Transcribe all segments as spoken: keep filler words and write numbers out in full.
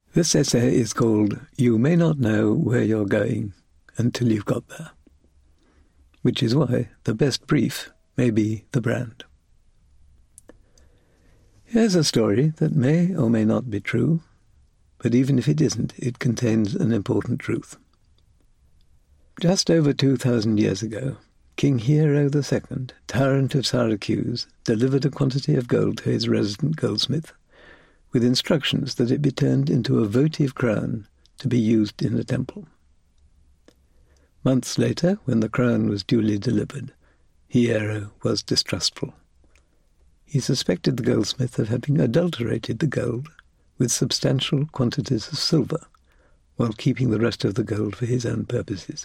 This essay is called You May Not Know Where You're Going Until You've Got There, which is why the best brief may be the brand. Here's a story that may or may not be true, but even if it isn't, it contains an important truth. Just over two thousand years ago, King Hiero the Second, tyrant of Syracuse, delivered a quantity of gold to his resident goldsmith, with instructions that it be turned into a votive crown to be used in a temple. Months later, when the crown was duly delivered, Hiero was distrustful. He suspected the goldsmith of having adulterated the gold with substantial quantities of silver, while keeping the rest of the gold for his own purposes.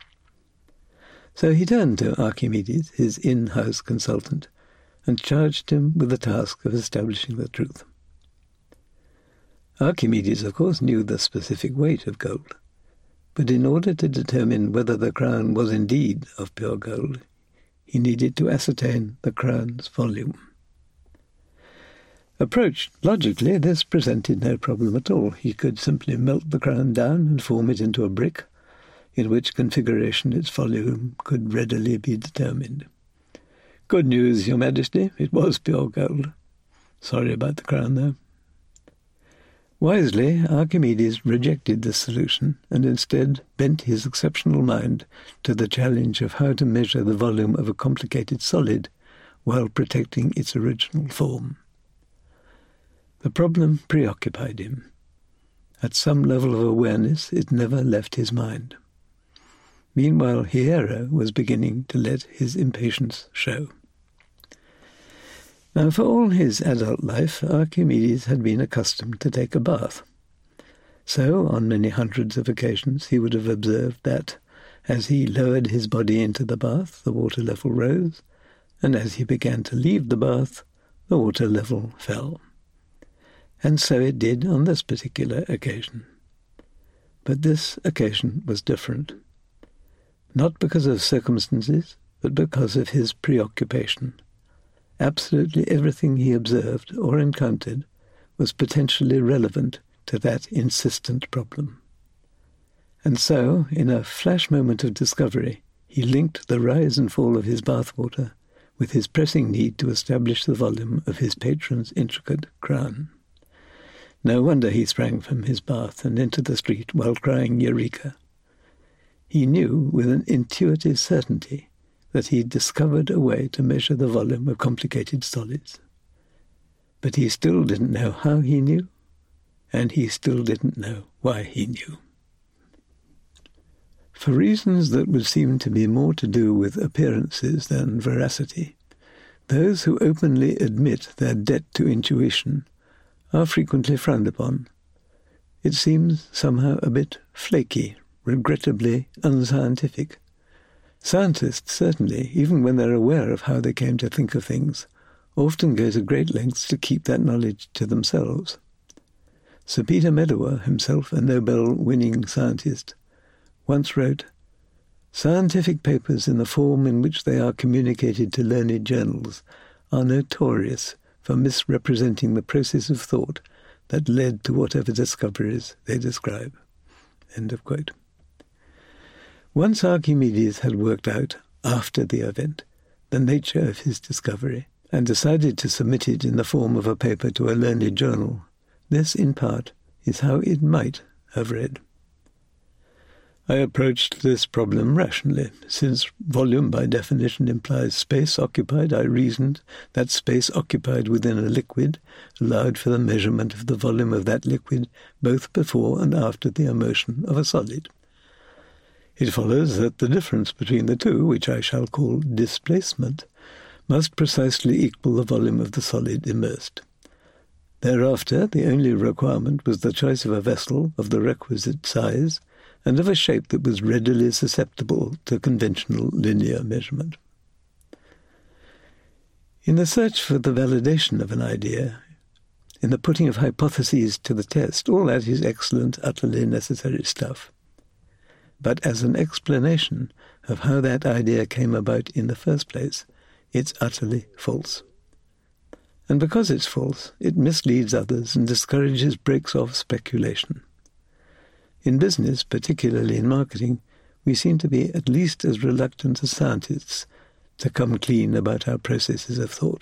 So he turned to Archimedes, his in-house consultant, and charged him with the task of establishing the truth. Archimedes, of course, knew the specific weight of gold, but in order to determine whether the crown was indeed of pure gold, he needed to ascertain the crown's volume. Approached logically, this presented no problem at all. He could simply melt the crown down and form it into a brick, in which configuration its volume could readily be determined. Good news, Your Majesty, it was pure gold. Sorry about the crown, though. Wisely, Archimedes rejected this solution and instead bent his exceptional mind to the challenge of how to measure the volume of a complicated solid while protecting its original form. The problem preoccupied him. At some level of awareness, it never left his mind. Meanwhile, Hiero was beginning to let his impatience show. Now, for all his adult life, Archimedes had been accustomed to take a bath. So, on many hundreds of occasions, he would have observed that, as he lowered his body into the bath, the water level rose, and as he began to leave the bath, the water level fell. And so it did on this particular occasion. But this occasion was different. Not because of circumstances, but because of his preoccupation. Absolutely everything he observed or encountered was potentially relevant to that insistent problem. And so, in a flash moment of discovery, he linked the rise and fall of his bathwater with his pressing need to establish the volume of his patron's intricate crown. No wonder he sprang from his bath and into the street while crying Eureka. He knew with an intuitive certainty that he'd discovered a way to measure the volume of complicated solids. But he still didn't know how he knew, and he still didn't know why he knew. For reasons that would seem to be more to do with appearances than veracity, those who openly admit their debt to intuition are frequently frowned upon. It seems somehow a bit flaky, regrettably unscientific. Scientists, certainly, even when they're aware of how they came to think of things, often go to great lengths to keep that knowledge to themselves. Sir Peter Medawar, himself a Nobel-winning scientist, once wrote, "Scientific papers in the form in which they are communicated to learned journals are notorious for misrepresenting the process of thought that led to whatever discoveries they describe." End of quote. Once Archimedes had worked out, after the event, the nature of his discovery, and decided to submit it in the form of a paper to a learned journal, this, in part, is how it might have read. I approached this problem rationally. Since volume by definition implies space occupied, I reasoned that space occupied within a liquid allowed for the measurement of the volume of that liquid both before and after the immersion of a solid. It follows that the difference between the two, which I shall call displacement, must precisely equal the volume of the solid immersed. Thereafter, the only requirement was the choice of a vessel of the requisite size and of a shape that was readily susceptible to conventional linear measurement. In the search for the validation of an idea, in the putting of hypotheses to the test, all that is excellent, utterly necessary stuff. But as an explanation of how that idea came about in the first place, it's utterly false. And because it's false, it misleads others and discourages breaks off speculation. In business, particularly in marketing, we seem to be at least as reluctant as scientists to come clean about our processes of thought.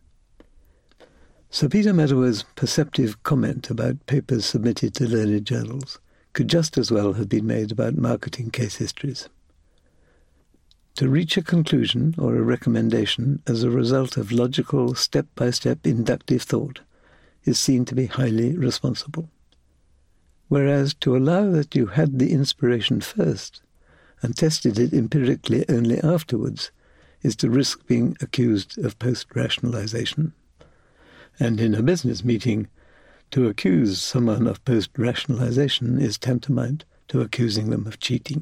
Sir Peter Medaway's perceptive comment about papers submitted to learned journals could just as well have been made about marketing case histories. To reach a conclusion or a recommendation as a result of logical, step-by-step inductive thought is seen to be highly responsible. Whereas to allow that you had the inspiration first and tested it empirically only afterwards is to risk being accused of post-rationalization. And in a business meeting, to accuse someone of post-rationalization is tantamount to accusing them of cheating.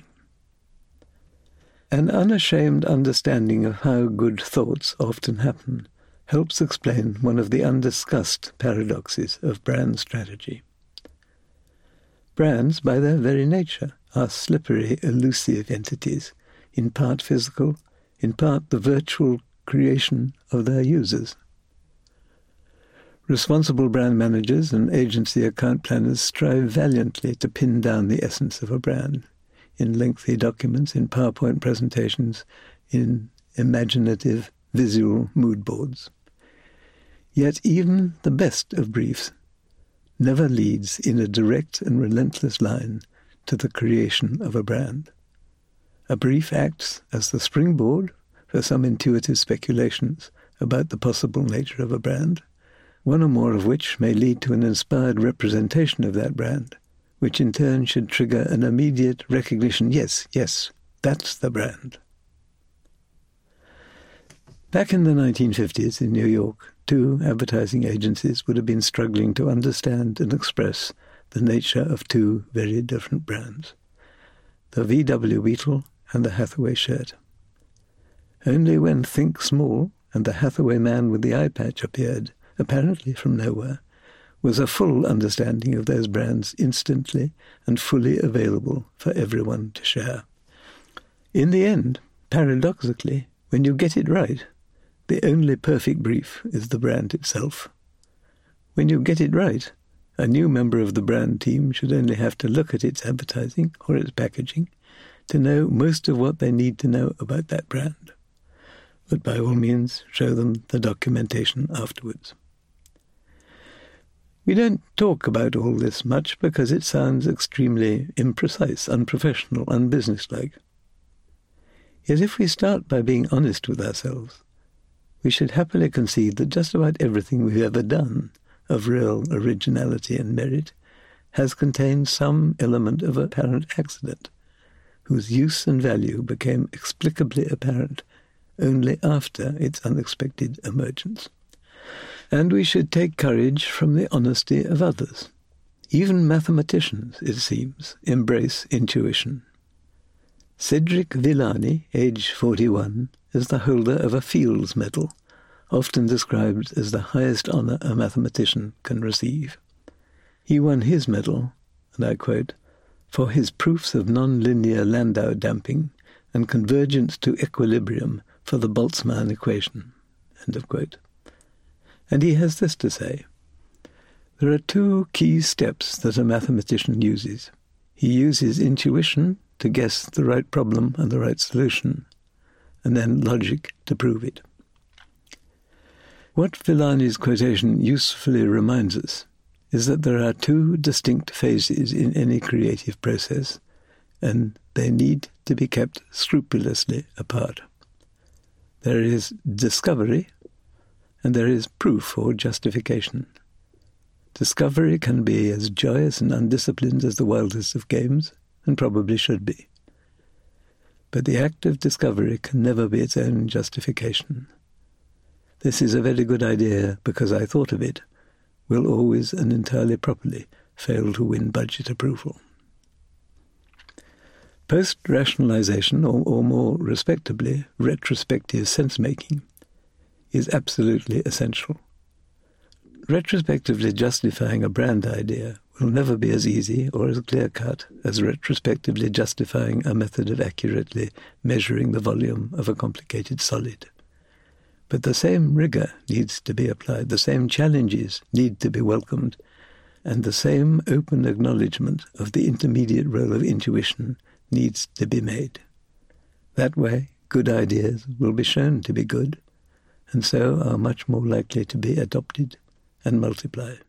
An unashamed understanding of how good thoughts often happen helps explain one of the undiscussed paradoxes of brand strategy. Brands, by their very nature, are slippery, elusive entities, in part physical, in part the virtual creation of their users. Responsible brand managers and agency account planners strive valiantly to pin down the essence of a brand, in lengthy documents, in PowerPoint presentations, in imaginative visual mood boards. Yet even the best of briefs never leads in a direct and relentless line to the creation of a brand. A brief acts as the springboard for some intuitive speculations about the possible nature of a brand, one or more of which may lead to an inspired representation of that brand, which in turn should trigger an immediate recognition, yes, yes, that's the brand. Back in the nineteen fifties in New York, two advertising agencies would have been struggling to understand and express the nature of two very different brands, the V W Beetle and the Hathaway shirt. Only when Think Small and the Hathaway man with the eye patch appeared, apparently from nowhere, was a full understanding of those brands instantly and fully available for everyone to share. In the end, paradoxically, when you get it right, the only perfect brief is the brand itself. When you get it right, a new member of the brand team should only have to look at its advertising or its packaging to know most of what they need to know about that brand. But by all means, show them the documentation afterwards. We don't talk about all this much because it sounds extremely imprecise, unprofessional, unbusinesslike. Yet if we start by being honest with ourselves, we should happily concede that just about everything we've ever done of real originality and merit has contained some element of apparent accident, whose use and value became explicably apparent only after its unexpected emergence. And we should take courage from the honesty of others. Even mathematicians, it seems, embrace intuition. Cedric Villani, age forty-one, is the holder of a Fields Medal, often described as the highest honour a mathematician can receive. He won his medal, and I quote, for his proofs of non-linear Landau damping and convergence to equilibrium for the Boltzmann equation, end of quote. And he has this to say: there are two key steps that a mathematician uses. He uses intuition to guess the right problem and the right solution, and then logic to prove it. What Villani's quotation usefully reminds us is that there are two distinct phases in any creative process, and they need to be kept scrupulously apart. There is discovery, and there is proof or justification. Discovery can be as joyous and undisciplined as the wildest of games, and probably should be. But the act of discovery can never be its own justification. This is a very good idea because I thought of it, will always and entirely properly fail to win budget approval. Post-rationalization, or, or more respectably, retrospective sense-making, is absolutely essential. Retrospectively justifying a brand idea will never be as easy or as clear-cut as retrospectively justifying a method of accurately measuring the volume of a complicated solid. But the same rigour needs to be applied, the same challenges need to be welcomed, and the same open acknowledgement of the intermediate role of intuition needs to be made. That way, good ideas will be shown to be good, and so are much more likely to be adopted and multiply.